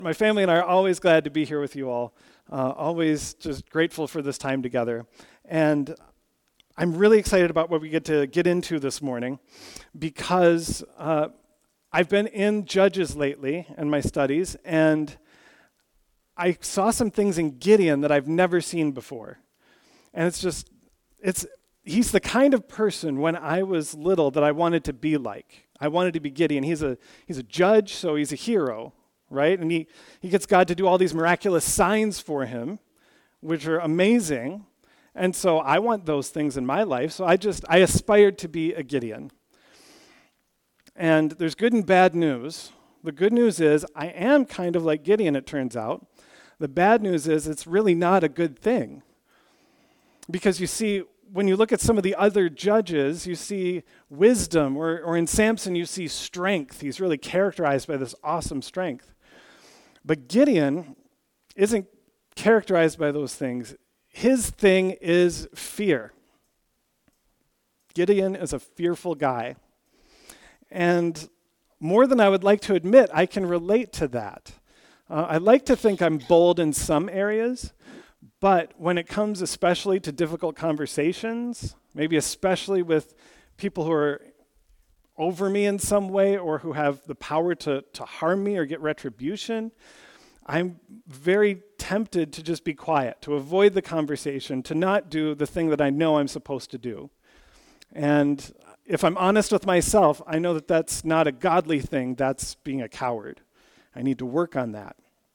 My family and I are always glad to be here with you all. Always just grateful for this time together. And I'm really excited about what we get to get into this morning because I've been in Judges lately in my studies, and I saw some things in Gideon that I've never seen before. And he's the kind of person when I was little that I wanted to be like. I wanted to be Gideon. He's a judge, so he's a hero, right? And he gets God to do all these miraculous signs for him, which are amazing. And so I want those things in my life. So I aspired to be a Gideon. And there's good and bad news. The good news is I am kind of like Gideon, it turns out. The bad news is it's really not a good thing. Because you see, when you look at some of the other judges, you see wisdom, or in Samson you see strength. He's really characterized by this awesome strength. But Gideon isn't characterized by those things. His thing is fear. Gideon is a fearful guy. And more than I would like to admit, I can relate to that. I like to think I'm bold in some areas, but when it comes especially to difficult conversations, maybe especially with people who are over me in some way or who have the power to harm me or get retribution, I'm very tempted to just be quiet, to avoid the conversation, to not do the thing that I know I'm supposed to do. And if I'm honest with myself, I know that that's not a godly thing, that's being a coward. I need to work on that.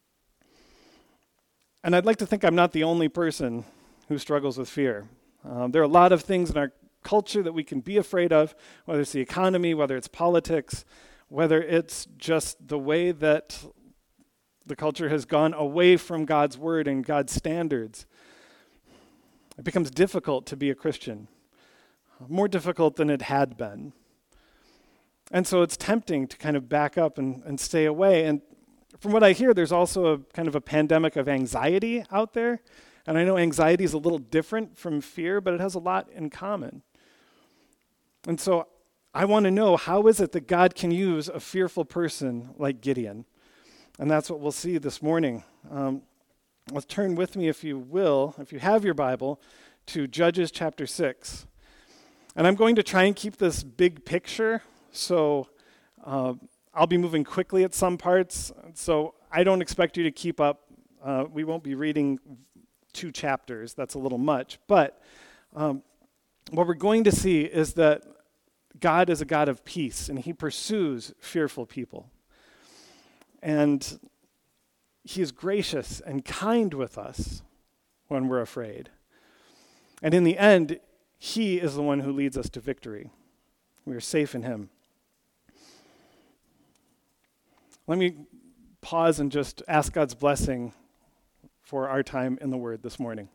And I'd like to think I'm not the only person who struggles with fear. There are a lot of things in our culture that we can be afraid of, whether it's the economy, whether it's politics, whether it's just the way that the culture has gone away from God's word and God's standards. It becomes difficult to be a Christian, more difficult than it had been. And so it's tempting to kind of back up and stay away. And from what I hear, there's also a kind of a pandemic of anxiety out there. And I know anxiety is a little different from fear, but it has a lot in common. And so I want to know, how is it that God can use a fearful person like Gideon? And that's what we'll see this morning. Let's turn with me, if you will, if you have your Bible, to Judges chapter 6. And I'm going to try and keep this big picture, so I'll be moving quickly at some parts, so I don't expect you to keep up. We won't be reading 2 chapters. That's a little much. But what we're going to see is that God is a God of peace, and he pursues fearful people. And he is gracious and kind with us when we're afraid. And in the end, he is the one who leads us to victory. We are safe in him. Let me pause and just ask God's blessing for our time in the Word this morning.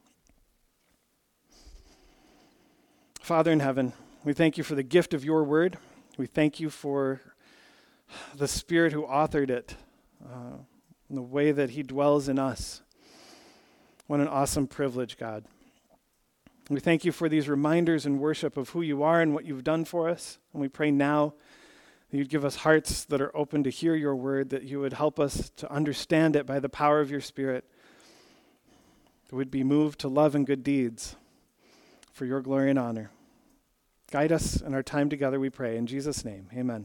Father in heaven, we thank you for the gift of your Word. We thank you for the Spirit who authored it, and the way that he dwells in us. What an awesome privilege, God. We thank you for these reminders in worship of who you are and what you've done for us. And we pray now that you'd give us hearts that are open to hear your word, that you would help us to understand it by the power of your Spirit, that we'd be moved to love and good deeds for your glory and honor. Guide us in our time together, we pray. In Jesus' name, amen.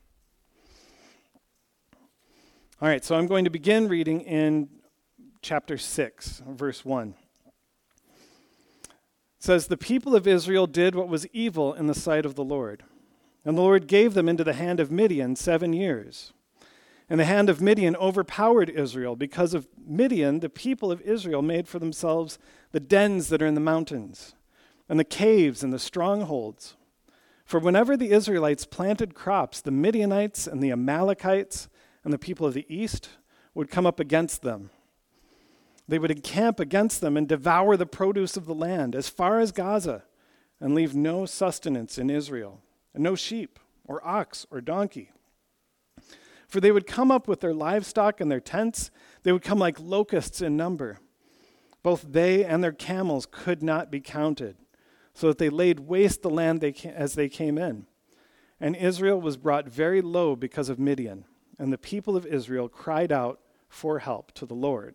All right, so I'm going to begin reading in chapter 6, verse 1. It says, "The people of Israel did what was evil in the sight of the Lord. And the Lord gave them into the hand of Midian 7 years. And the hand of Midian overpowered Israel. Because of Midian, the people of Israel made for themselves the dens that are in the mountains, and the caves and the strongholds. For whenever the Israelites planted crops, the Midianites and the Amalekites and the people of the east would come up against them. They would encamp against them and devour the produce of the land as far as Gaza, and leave no sustenance in Israel, and no sheep or ox or donkey. For they would come up with their livestock and their tents. They would come like locusts in number. Both they and their camels could not be counted, so that they laid waste the land as they came in. And Israel was brought very low because of Midian. And the people of Israel cried out for help to the Lord.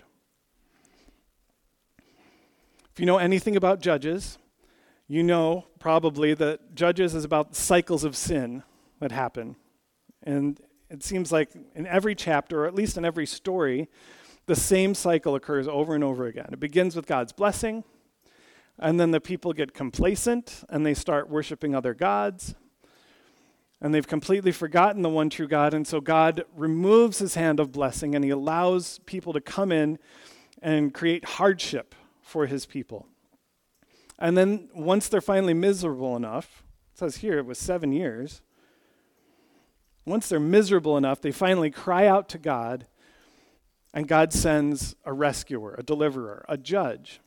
If you know anything about Judges, you know probably that Judges is about cycles of sin that happen. And it seems like in every chapter, or at least in every story, the same cycle occurs over and over again. It begins with God's blessing, and then the people get complacent, and they start worshiping other gods, and they've completely forgotten the one true God, and so God removes his hand of blessing, and he allows people to come in and create hardship for his people. And then once they're finally miserable enough, it says here it was 7 years, once they're miserable enough, they finally cry out to God, and God sends a rescuer, a deliverer, a judge.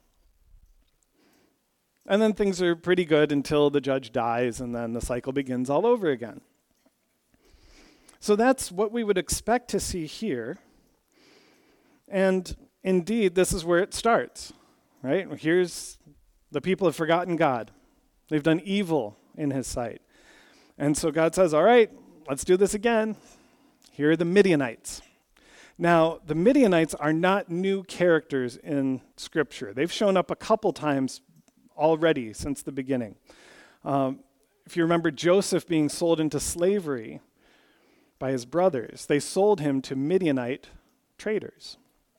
And then things are pretty good until the judge dies, and then the cycle begins all over again. So that's what we would expect to see here. And indeed, this is where it starts, right? Here's the people have forgotten God. They've done evil in his sight. And so God says, all right, let's do this again. Here are the Midianites. Now, the Midianites are not new characters in Scripture. They've shown up a couple times already since the beginning. If you remember Joseph being sold into slavery by his brothers, they sold him to Midianite traders.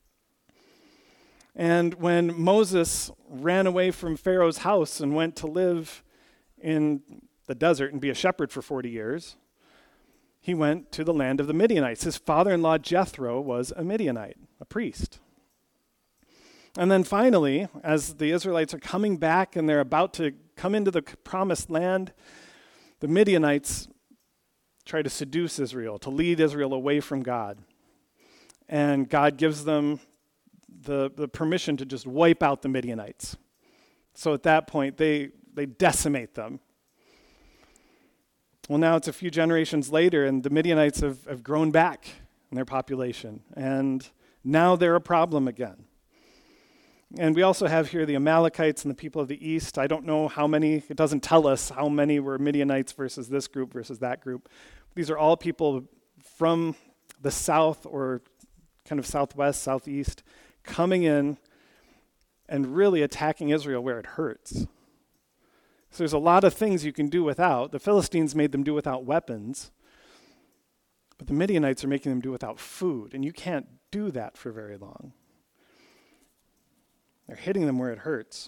And when Moses ran away from Pharaoh's house and went to live in the desert and be a shepherd for 40 years, he went to the land of the Midianites. His father-in-law Jethro was a Midianite, a priest. And then finally, as the Israelites are coming back and they're about to come into the promised land, the Midianites try to seduce Israel, to lead Israel away from God. And God gives them the permission to just wipe out the Midianites. So at that point, they decimate them. Well, now it's a few generations later, and the Midianites have grown back in their population. And now they're a problem again. And we also have here the Amalekites and the people of the east. I don't know how many, it doesn't tell us how many were Midianites versus this group versus that group. These are all people from the south or kind of southwest, southeast, coming in and really attacking Israel where it hurts. So there's a lot of things you can do without. The Philistines made them do without weapons, but the Midianites are making them do without food, and you can't do that for very long. They're hitting them where it hurts.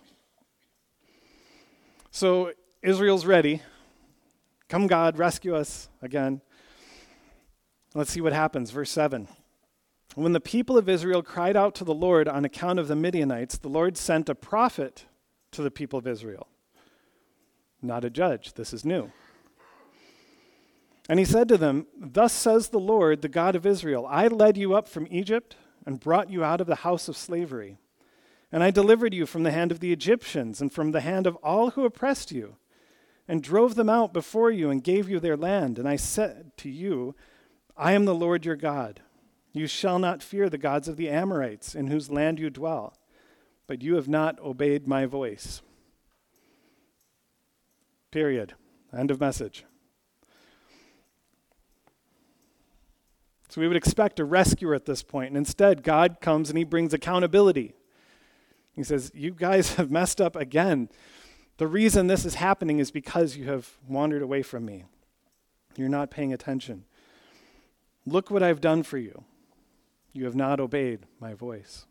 So Israel's ready. Come God, rescue us again. Let's see what happens. Verse 7. When the people of Israel cried out to the Lord on account of the Midianites, the Lord sent a prophet to the people of Israel. Not a judge. This is new. And he said to them, "Thus says the Lord, the God of Israel, I led you up from Egypt and brought you out of the house of slavery. And I delivered you from the hand of the Egyptians and from the hand of all who oppressed you, and drove them out before you and gave you their land. And I said to you, I am the Lord your God. You shall not fear the gods of the Amorites in whose land you dwell, but you have not obeyed my voice." Period. End of message. So we would expect a rescuer at this point, and instead God comes and he brings accountability. He says, you guys have messed up again. The reason this is happening is because you have wandered away from me. You're not paying attention. Look what I've done for you. You have not obeyed my voice.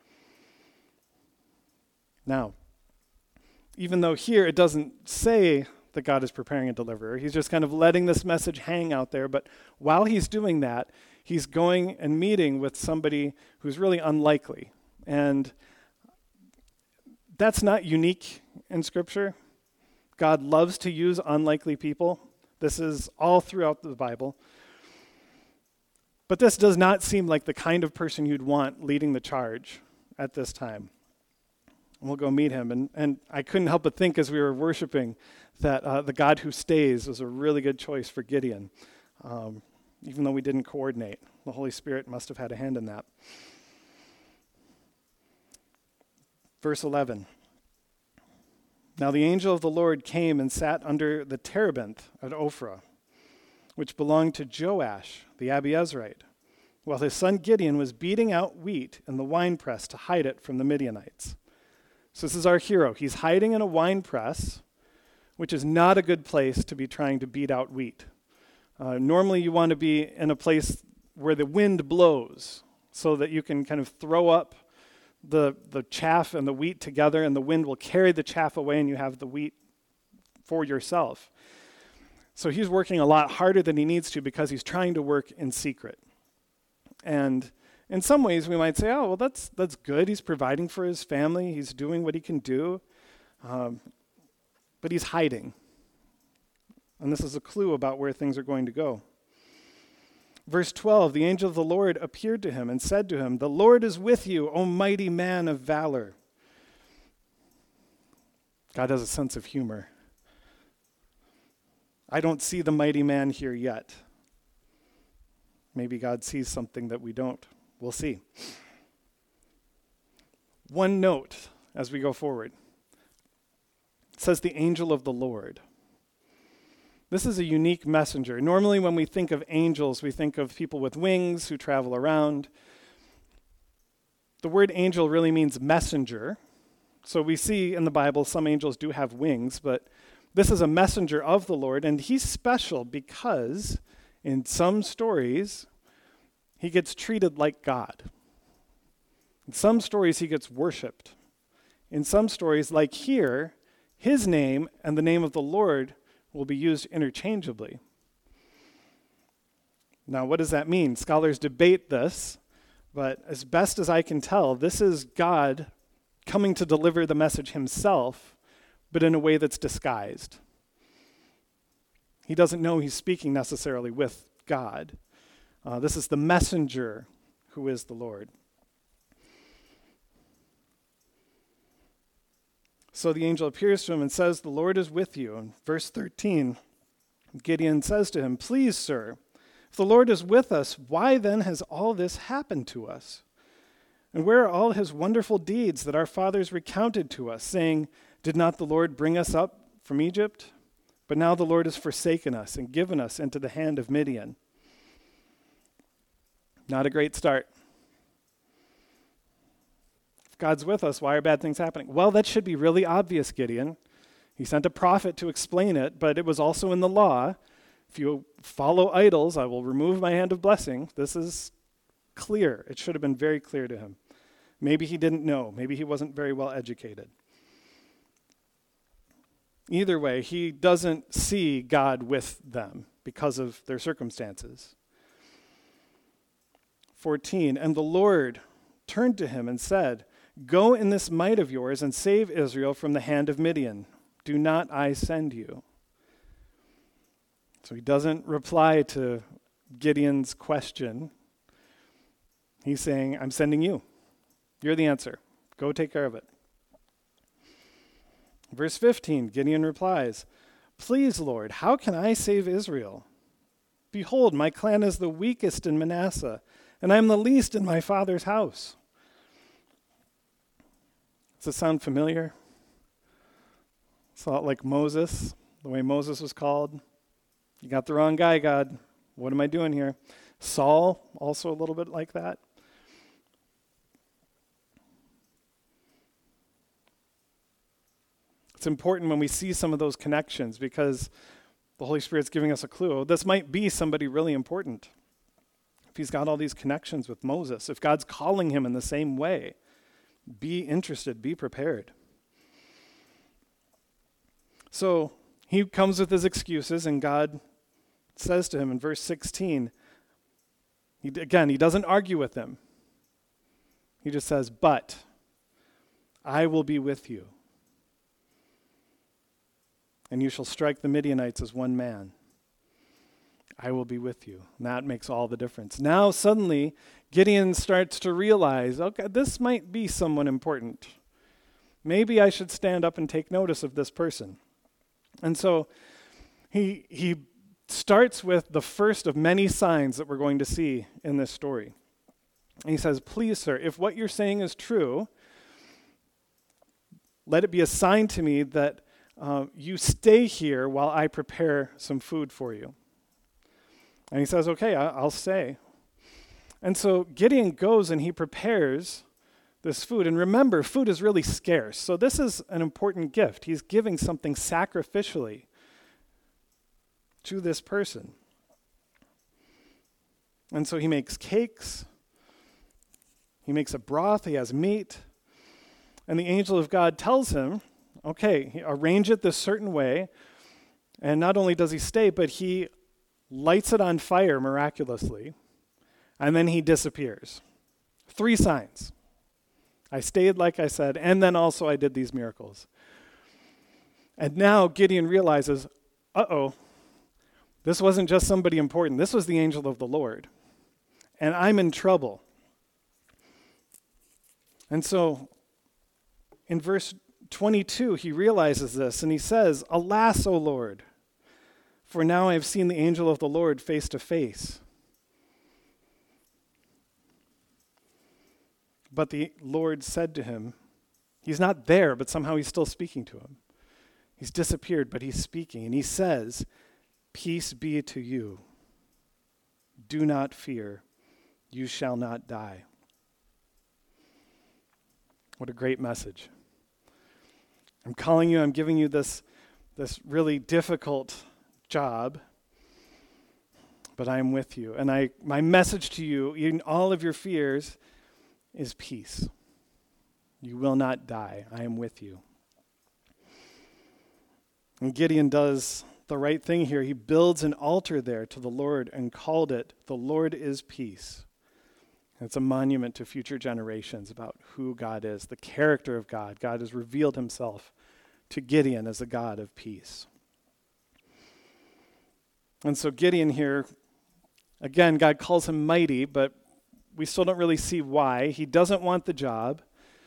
Now, even though here it doesn't say that God is preparing a deliverer, he's just kind of letting this message hang out there. But while he's doing that, he's going and meeting with somebody who's really unlikely. And that's not unique in Scripture. God loves to use unlikely people. This is all throughout the Bible. But this does not seem like the kind of person you'd want leading the charge at this time. And we'll go meet him. And I couldn't help but think as we were worshiping that the God who stays was a really good choice for Gideon. Even though we didn't coordinate. The Holy Spirit must have had a hand in that. Verse 11. Now the angel of the Lord came and sat under the terebinth at Ophrah, which belonged to Joash the Abiezrite, while his son Gideon was beating out wheat in the winepress to hide it from the Midianites. So this is our hero. He's hiding in a winepress, which is not a good place to be trying to beat out wheat. Normally you want to be in a place where the wind blows so that you can kind of throw up the chaff and the wheat together, and the wind will carry the chaff away and you have the wheat for yourself. So he's working a lot harder than he needs to because he's trying to work in secret. And in some ways we might say, oh, well, that's good. He's providing for his family. He's doing what he can do. But he's hiding. And this is a clue about where things are going to go. Verse 12, the angel of the Lord appeared to him and said to him, "The Lord is with you, O mighty man of valor." God has a sense of humor. I don't see the mighty man here yet. Maybe God sees something that we don't. We'll see. One note as we go forward. It says the angel of the Lord. This is a unique messenger. Normally when we think of angels, we think of people with wings who travel around. The word angel really means messenger. So we see in the Bible some angels do have wings, but this is a messenger of the Lord, and he's special because in some stories, he gets treated like God. In some stories, he gets worshipped. In some stories, like here, his name and the name of the Lord will be used interchangeably. Now, what does that mean? Scholars debate this, but as best as I can tell, this is God coming to deliver the message himself, but in a way that's disguised. He doesn't know he's speaking necessarily with God. This is the messenger who is the Lord. So the angel appears to him and says, "The Lord is with you." In verse 13, Gideon says to him, "Please, sir, if the Lord is with us, why then has all this happened to us? And where are all his wonderful deeds that our fathers recounted to us, saying, 'Did not the Lord bring us up from Egypt?' But now the Lord has forsaken us and given us into the hand of Midian." Not a great start. If God's with us, why are bad things happening? Well, that should be really obvious, Gideon. He sent a prophet to explain it, but it was also in the law. If you follow idols, I will remove my hand of blessing. This is clear. It should have been very clear to him. Maybe he didn't know. Maybe he wasn't very well educated. Either way, he doesn't see God with them because of their circumstances. 14, and the Lord turned to him and said, "Go in this might of yours and save Israel from the hand of Midian. Do not I send you?" So he doesn't reply to Gideon's question. He's saying, "I'm sending you. You're the answer. Go take care of it." Verse 15, Gideon replies, "Please, Lord, how can I save Israel? Behold, my clan is the weakest in Manasseh, and I am the least in my father's house." Does this sound familiar? It's a lot like Moses, the way Moses was called. "You got the wrong guy, God. What am I doing here?" Saul, also a little bit like that. It's important when we see some of those connections because the Holy Spirit's giving us a clue. This might be somebody really important. If he's got all these connections with Moses, if God's calling him in the same way, be interested, be prepared. So he comes with his excuses, and God says to him in verse 16, he doesn't argue with him. He just says, "But I will be with you, and you shall strike the Midianites as one man. I will be with you." And that makes all the difference. Now suddenly, Gideon starts to realize, okay, this might be someone important. Maybe I should stand up and take notice of this person. And so he starts with the first of many signs that we're going to see in this story. And he says, "Please, sir, if what you're saying is true, let it be a sign to me that you stay here while I prepare some food for you." And he says, "Okay, I'll stay." And so Gideon goes and he prepares this food. And remember, food is really scarce. So this is an important gift. He's giving something sacrificially to this person. And so he makes cakes. He makes a broth. He has meat. And the angel of God tells him, okay, arrange it this certain way. And not only does he stay, but he lights it on fire miraculously. And then he disappears. 3 signs. I stayed, like I said, and then also I did these miracles. And now Gideon realizes, this wasn't just somebody important. This was the angel of the Lord. And I'm in trouble. And so in verse 22, he realizes this, and he says, "Alas, O Lord, for now I have seen the angel of the Lord face to face." But the Lord said to him, he's not there, but somehow he's still speaking to him. He's disappeared, but he's speaking. And he says, "Peace be to you. Do not fear. You shall not die." What a great message. I'm calling you, I'm giving you this really difficult job, but I am with you. And my message to you, in all of your fears, is peace. You will not die. I am with you. And Gideon does the right thing here. He builds an altar there to the Lord and called it, "The Lord is Peace." It's a monument to future generations about who God is, the character of God. God has revealed himself to Gideon as a God of peace. And so Gideon here, again, God calls him mighty, but we still don't really see why. He doesn't want the job,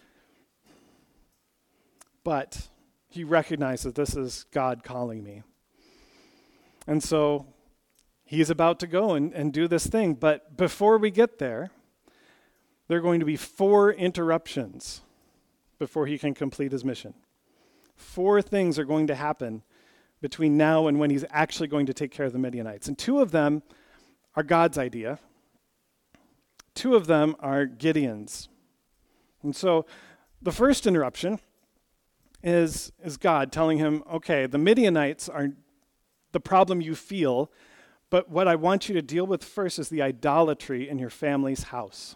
but he recognizes this is God calling me. And so he's about to go and do this thing. But before we get there are going to be 4 interruptions before he can complete his mission. 4 things are going to happen between now and when he's actually going to take care of the Midianites. And 2 of them are God's idea. 2 of them are Gideon's. And so the first interruption is God telling him, okay, the Midianites are the problem you feel, but what I want you to deal with first is the idolatry in your family's house.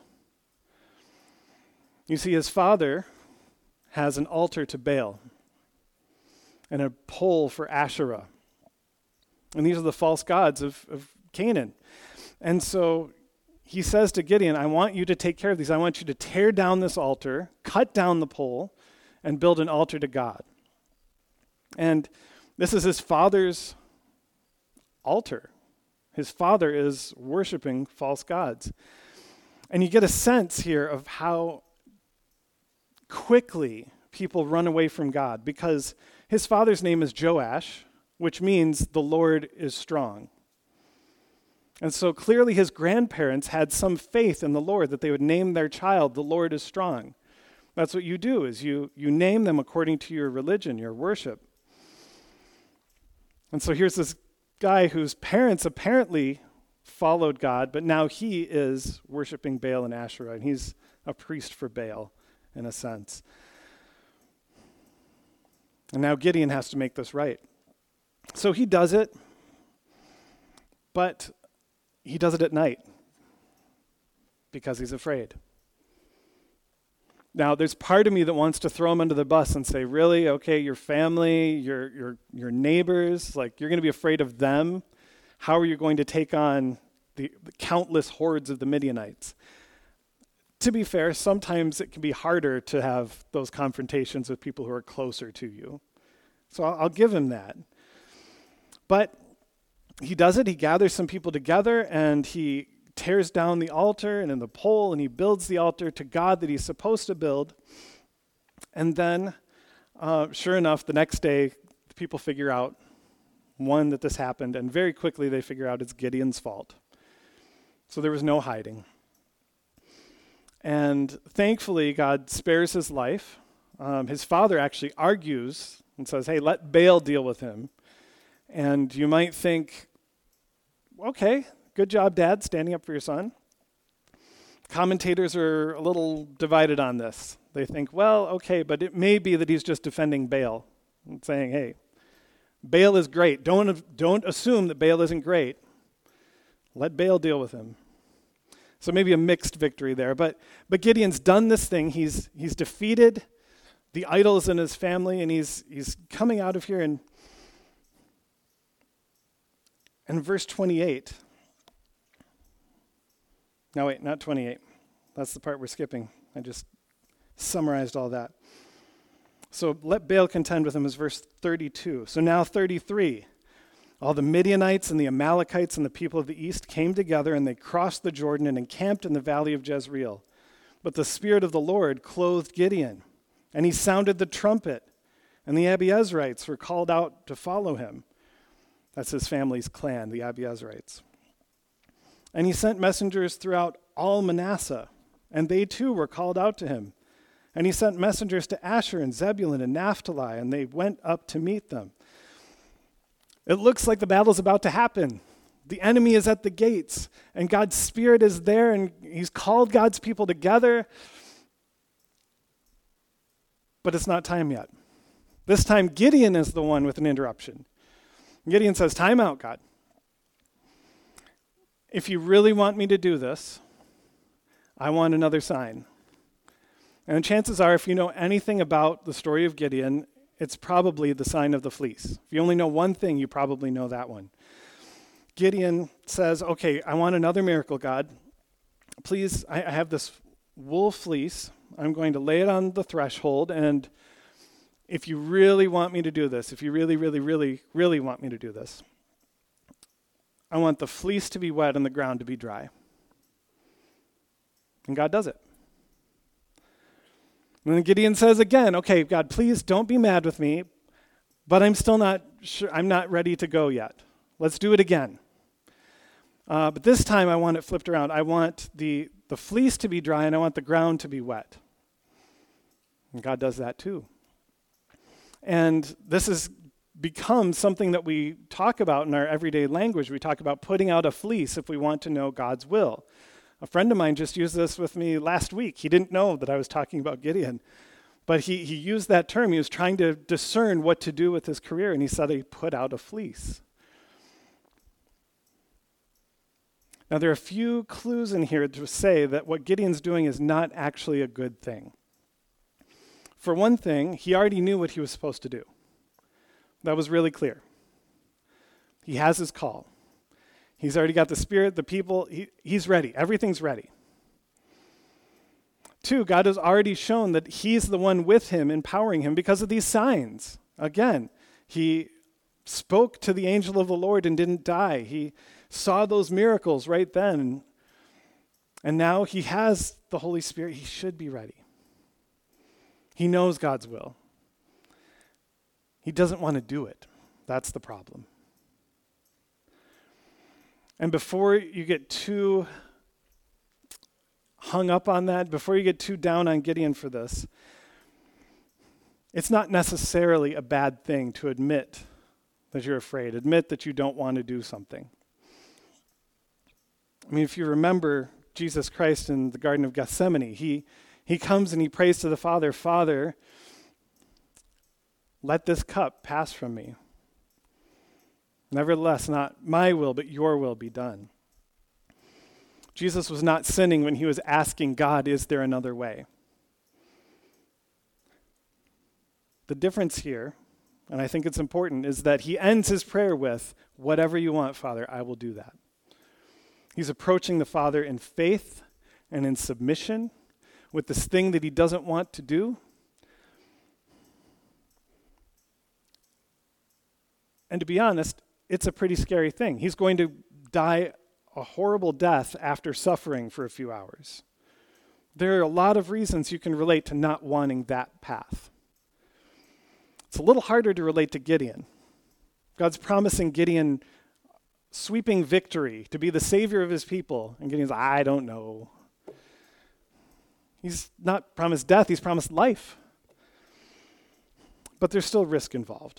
You see, his father has an altar to Baal and a pole for Asherah. And these are the false gods of Canaan. And so he says to Gideon, I want you to take care of these. I want you to tear down this altar, cut down the pole, and build an altar to God. And this is his father's altar. His father is worshiping false gods. And you get a sense here of how quickly people run away from God, because his father's name is Joash, which means the Lord is strong. And so clearly his grandparents had some faith in the Lord, that they would name their child, "The Lord is strong." That's what you do, is you name them according to your religion, your worship. And so here's this guy whose parents apparently followed God, but now he is worshiping Baal and Asherah, and he's a priest for Baal in a sense. And now Gideon has to make this right. So he does it, but he does it at night because he's afraid. Now, there's part of me that wants to throw him under the bus and say, really? Okay, your family, your neighbors, like you're going to be afraid of them? How are you going to take on the countless hordes of the Midianites? To be fair, sometimes it can be harder to have those confrontations with people who are closer to you. So I'll give him that. But he does it. He gathers some people together, and he tears down the altar and in the pole, and he builds the altar to God that he's supposed to build. And then, sure enough, the next day, the people figure out, one, that this happened, and very quickly they figure out it's Gideon's fault. So there was no hiding. And thankfully, God spares his life. His father actually argues and says, hey, let Baal deal with him. And you might think, okay, good job, Dad, standing up for your son. Commentators are a little divided on this. They think, well, okay, but it may be that he's just defending Baal and saying, hey, Baal is great. Don't assume that Baal isn't great. Let Baal deal with him. So maybe a mixed victory there. But Gideon's done this thing. He's defeated the idols in his family, and he's coming out of here in verse 28. No, wait, not 28. That's the part we're skipping. I just summarized all that. So let Baal contend with him is verse 32. So now 33. All the Midianites and the Amalekites and the people of the east came together, and they crossed the Jordan and encamped in the valley of Jezreel. But the Spirit of the Lord clothed Gideon, and he sounded the trumpet, and the Abiezrites were called out to follow him. That's his family's clan, the Abiezrites. And he sent messengers throughout all Manasseh, and they too were called out to him. And he sent messengers to Asher and Zebulun and Naphtali, and they went up to meet them. It looks like the battle's about to happen. The enemy is at the gates, and God's Spirit is there, and he's called God's people together. But it's not time yet. This time, Gideon is the one with an interruption. Gideon says, time out, God. If you really want me to do this, I want another sign. And chances are, if you know anything about the story of Gideon, it's probably the sign of the fleece. If you only know one thing, you probably know that one. Gideon says, okay, I want another miracle, God. Please, I have this wool fleece. I'm going to lay it on the threshold, and if you really want me to do this, if you really, really, really, really want me to do this, I want the fleece to be wet and the ground to be dry. And God does it. And then Gideon says again, okay, God, please don't be mad with me, but I'm still not sure, I'm not ready to go yet. Let's do it again. But this time I want it flipped around. I want the fleece to be dry, and I want the ground to be wet. And God does that too. And this has become something that we talk about in our everyday language. We talk about putting out a fleece if we want to know God's will. A friend of mine just used this with me last week. He didn't know that I was talking about Gideon, but he used that term. He was trying to discern what to do with his career, and he said he put out a fleece. Now, there are a few clues in here to say that what Gideon's doing is not actually a good thing. For one thing, he already knew what he was supposed to do. That was really clear. He has his call. He's already got the Spirit, the people. He's ready. Everything's ready. 2, God has already shown that he's the one with him, empowering him because of these signs. Again, he spoke to the angel of the Lord and didn't die. He saw those miracles right then. And now he has the Holy Spirit. He should be ready. He knows God's will. He doesn't want to do it. That's the problem. And before you get too hung up on that, before you get too down on Gideon for this, it's not necessarily a bad thing to admit that you're afraid, admit that you don't want to do something. I mean, if you remember Jesus Christ in the Garden of Gethsemane, he comes and he prays to the Father, Father, let this cup pass from me. Nevertheless, not my will, but your will be done. Jesus was not sinning when he was asking God, is there another way? The difference here, and I think it's important, is that he ends his prayer with, whatever you want, Father, I will do that. He's approaching the Father in faith and in submission with this thing that he doesn't want to do. And to be honest, it's a pretty scary thing. He's going to die a horrible death after suffering for a few hours. There are a lot of reasons you can relate to not wanting that path. It's a little harder to relate to Gideon. God's promising Gideon sweeping victory to be the savior of his people. And Gideon's like, I don't know. He's not promised death, he's promised life. But there's still risk involved.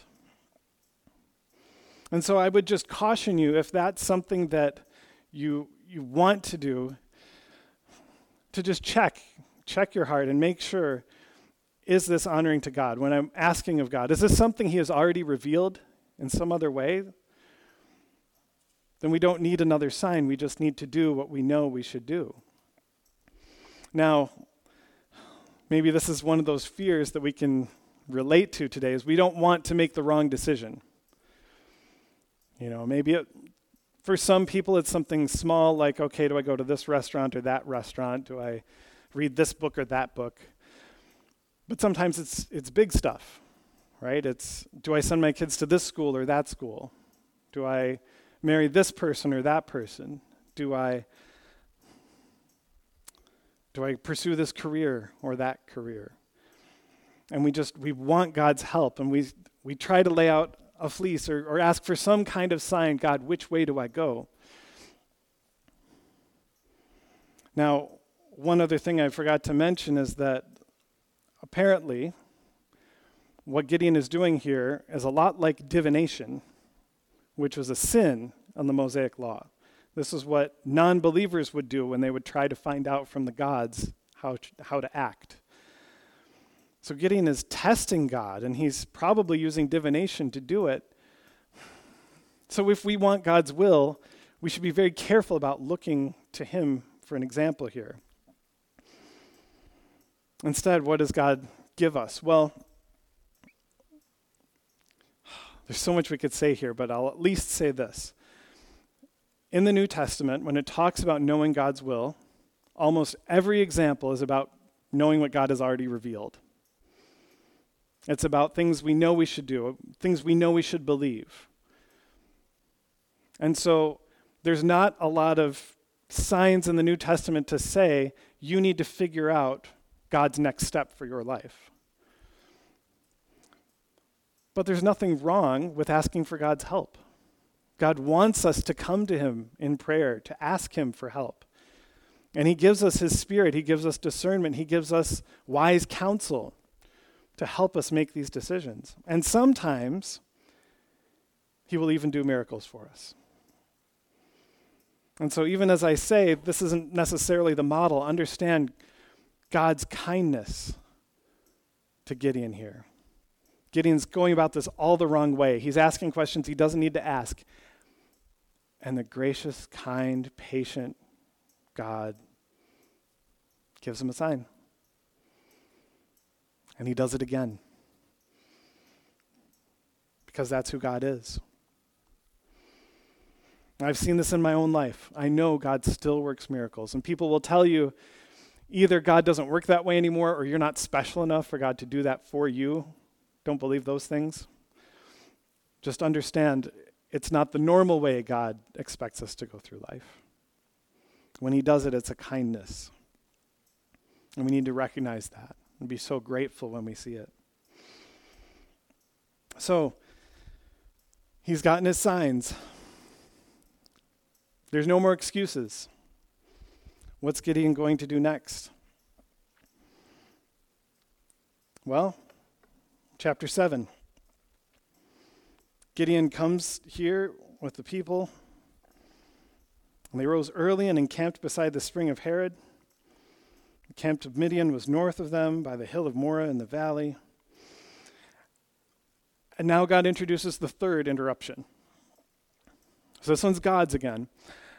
And so I would just caution you, if that's something that you want to do, to just check your heart and make sure, is this honoring to God? When I'm asking of God, is this something he has already revealed in some other way? Then we don't need another sign. We just need to do what we know we should do. Now, maybe this is one of those fears that we can relate to today, is we don't want to make the wrong decision. Maybe for some people it's something small like, okay, do I go to this restaurant or that restaurant? Do I read this book or that book? But sometimes it's big stuff, right? It's, do I send my kids to this school or that school? Do I marry this person or that person? Do I pursue this career or that career? And we want God's help, and we try to lay out a fleece or ask for some kind of sign. God, which way do I go? Now, one other thing I forgot to mention is that apparently what Gideon is doing here is a lot like divination, which was a sin on the Mosaic law. This is what non-believers would do when they would try to find out from the gods how to act. So Gideon is testing God, and he's probably using divination to do it. So if we want God's will, we should be very careful about looking to him for an example here. Instead, what does God give us? Well, there's so much we could say here, but I'll at least say this. In the New Testament, when it talks about knowing God's will, almost every example is about knowing what God has already revealed. It's about things we know we should do, things we know we should believe. And so there's not a lot of signs in the New Testament to say you need to figure out God's next step for your life. But there's nothing wrong with asking for God's help. God wants us to come to him in prayer, to ask him for help. And he gives us his Spirit. He gives us discernment. He gives us wise counsel to help us make these decisions. And sometimes he will even do miracles for us. And so even as I say, this isn't necessarily the model. Understand God's kindness to Gideon here. Gideon's going about this all the wrong way. He's asking questions he doesn't need to ask. And the gracious, kind, patient God gives him a sign. And he does it again. Because that's who God is. I've seen this in my own life. I know God still works miracles. And people will tell you either God doesn't work that way anymore or you're not special enough for God to do that for you. Don't believe those things. Just understand it's not the normal way God expects us to go through life. When he does it, it's a kindness. And we need to recognize that and be so grateful when we see it. So, he's gotten his signs. There's no more excuses. What's Gideon going to do next? Well, chapter 7. Gideon comes here with the people, and they rose early and encamped beside the spring of Harod. The camp of Midian was north of them by the hill of Moreh in the valley. And now God introduces the third interruption. So this one's God's again.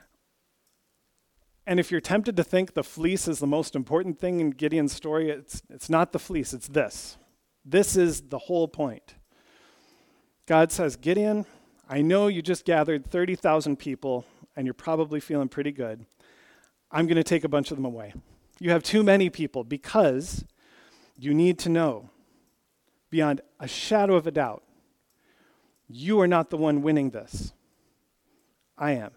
And if you're tempted to think the fleece is the most important thing in Gideon's story, it's not the fleece, it's this. This is the whole point. God says, Gideon, I know you just gathered 30,000 people, and you're probably feeling pretty good. I'm going to take a bunch of them away. You have too many people because you need to know, beyond a shadow of a doubt, you are not the one winning this. I am.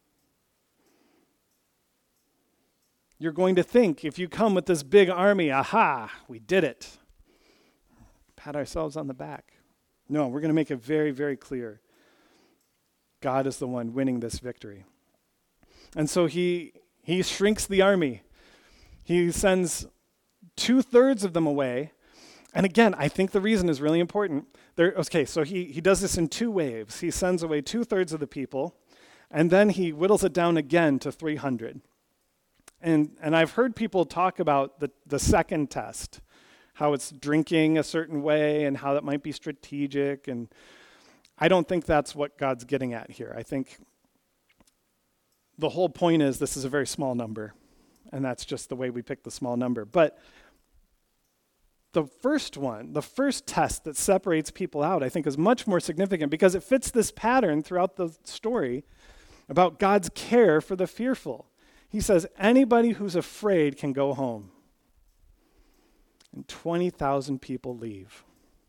You're going to think, if you come with this big army, aha, we did it. Pat ourselves on the back. No, we're going to make it very, very clear. God is the one winning this victory. And so he shrinks the army. He sends 2/3 of them away. And again, I think the reason is really important. So he does this in two waves. He sends away 2/3 of the people, and then he whittles it down again to 300. And I've heard people talk about the second test, how it's drinking a certain way and how that might be strategic. And I don't think that's what God's getting at here. I think the whole point is this is a very small number, and that's just the way we pick the small number. But the first test that separates people out, I think is much more significant because it fits this pattern throughout the story about God's care for the fearful. He says, anybody who's afraid can go home. And 20,000 people leave.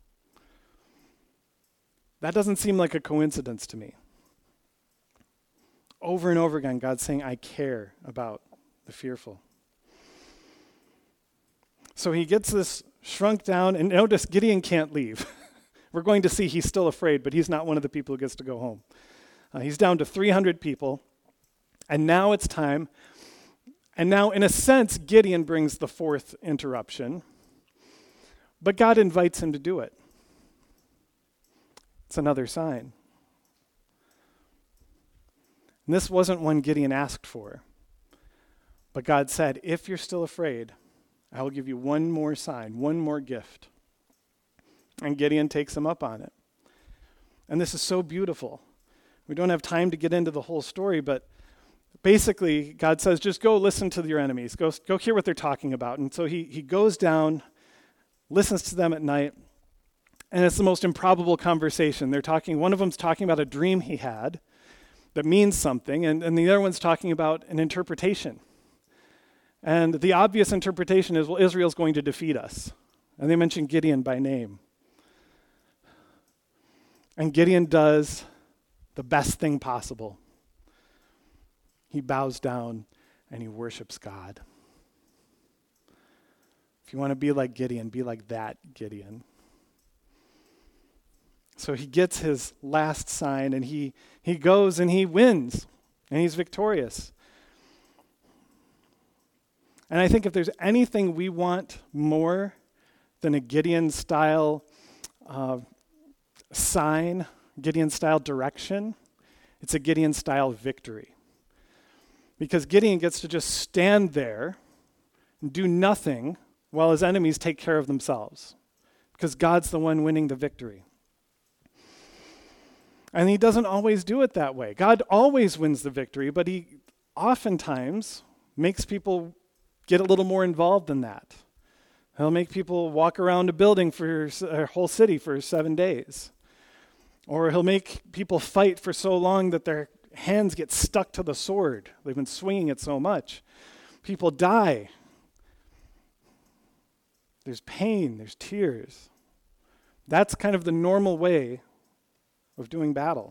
That doesn't seem like a coincidence to me. Over and over again, God's saying, I care about the fearful. So he gets this shrunk down, and notice Gideon can't leave. We're going to see he's still afraid, but he's not one of the people who gets to go home. He's down to 300 people, and now it's time. And now, in a sense, Gideon brings the fourth interruption, but God invites him to do it. It's another sign. And this wasn't one Gideon asked for, but God said, if you're still afraid, I will give you one more sign, one more gift. And Gideon takes him up on it. And this is so beautiful. We don't have time to get into the whole story, but basically God says, just go listen to your enemies. Go hear what they're talking about. And so he goes down, listens to them at night, and it's the most improbable conversation. One of them's talking about a dream he had that means something, and the other one's talking about an interpretation. And the obvious interpretation is, well, Israel's going to defeat us. And they mention Gideon by name. And Gideon does the best thing possible. He bows down and he worships God. If you want to be like Gideon, be like that Gideon. So he gets his last sign, and he goes and he wins, and he's victorious. And I think if there's anything we want more than a Gideon-style sign, Gideon-style direction, it's a Gideon-style victory. Because Gideon gets to just stand there and do nothing while his enemies take care of themselves. Because God's the one winning the victory. And he doesn't always do it that way. God always wins the victory, but he oftentimes makes people get a little more involved than that. He'll make people walk around a building for a whole city for 7 days. Or he'll make people fight for so long that their hands get stuck to the sword. They've been swinging it so much. People die. There's pain, there's tears. That's kind of the normal way of doing battle.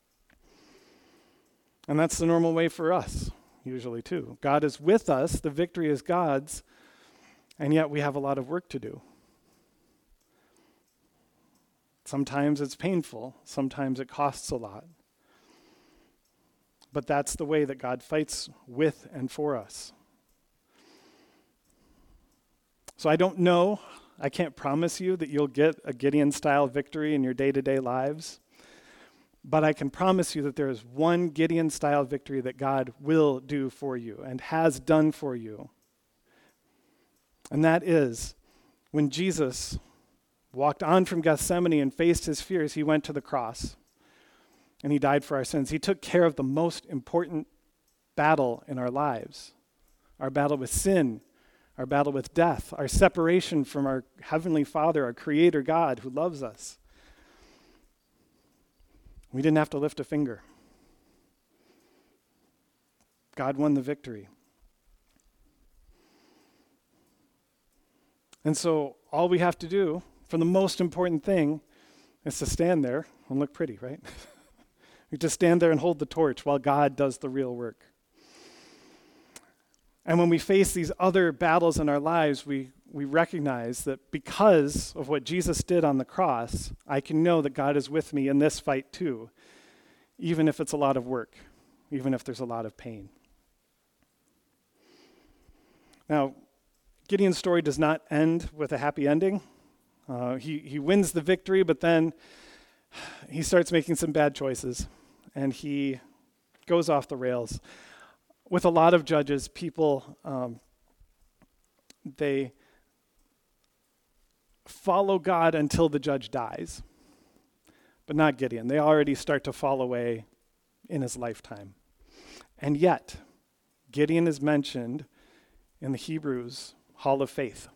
And that's the normal way for us, usually too. God is with us, the victory is God's, and yet we have a lot of work to do. Sometimes it's painful, sometimes it costs a lot. But that's the way that God fights with and for us. So I don't know, I can't promise you that you'll get a Gideon-style victory in your day-to-day lives. But I can promise you that there is one Gideon-style victory that God will do for you and has done for you. And that is when Jesus walked on from Gethsemane and faced his fears, he went to the cross and he died for our sins. He took care of the most important battle in our lives, our battle with sin, our battle with death, our separation from our Heavenly Father, our Creator God who loves us. We didn't have to lift a finger. God won the victory. And so all we have to do for the most important thing is to stand there and look pretty, right? We just stand there and hold the torch while God does the real work. And when we face these other battles in our lives, we recognize that because of what Jesus did on the cross, I can know that God is with me in this fight too, even if it's a lot of work, even if there's a lot of pain. Now, Gideon's story does not end with a happy ending. He wins the victory, but then he starts making some bad choices, and he goes off the rails. with a lot of judges, people, they follow God until the judge dies, but not Gideon. They already start to fall away in his lifetime. And yet, Gideon is mentioned in the Hebrews Hall of Faith.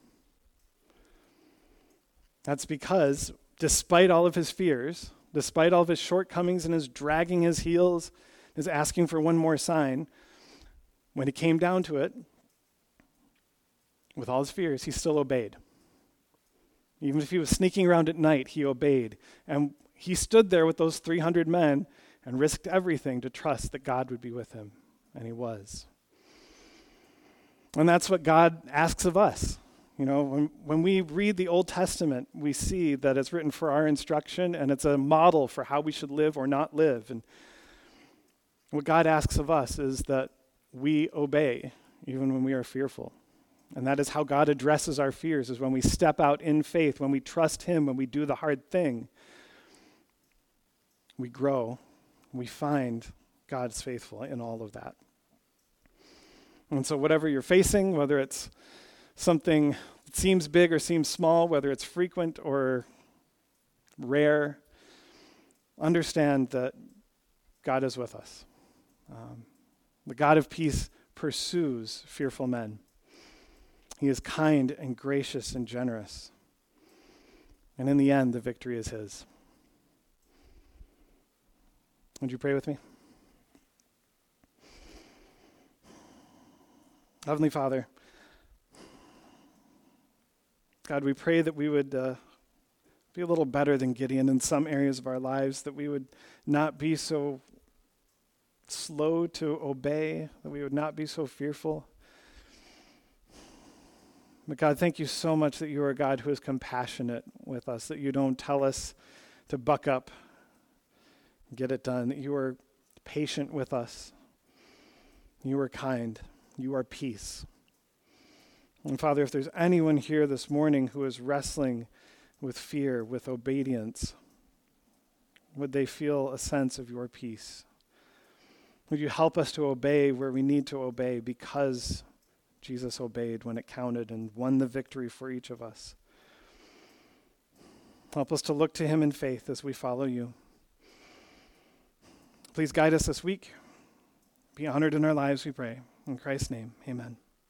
That's because despite all of his fears, despite all of his shortcomings and his dragging his heels, his asking for one more sign, when it came down to it, with all his fears, he still obeyed. Even if he was sneaking around at night, he obeyed. And he stood there with those 300 men and risked everything to trust that God would be with him. And he was. And that's what God asks of us. You know, when we read the Old Testament, we see that it's written for our instruction and it's a model for how we should live or not live. And what God asks of us is that we obey even when we are fearful. And that is how God addresses our fears, is when we step out in faith, when we trust him, when we do the hard thing. We grow, we find God's faithful in all of that. And so whatever you're facing, whether it's something that seems big or seems small, whether it's frequent or rare, understand that God is with us. The God of peace pursues fearful men. He is kind and gracious and generous. And in the end, the victory is his. Would you pray with me? Heavenly Father, God, we pray that we would be a little better than Gideon in some areas of our lives, that we would not be so slow to obey, that we would not be so fearful. But God, thank you so much that you are a God who is compassionate with us, that you don't tell us to buck up, get it done, that you are patient with us. You are kind. You are peace. And Father, if there's anyone here this morning who is wrestling with fear, with obedience, would they feel a sense of your peace? Would you help us to obey where we need to obey because Jesus obeyed when it counted and won the victory for each of us? Help us to look to him in faith as we follow you. Please guide us this week. Be honored in our lives, we pray. In Christ's name, amen.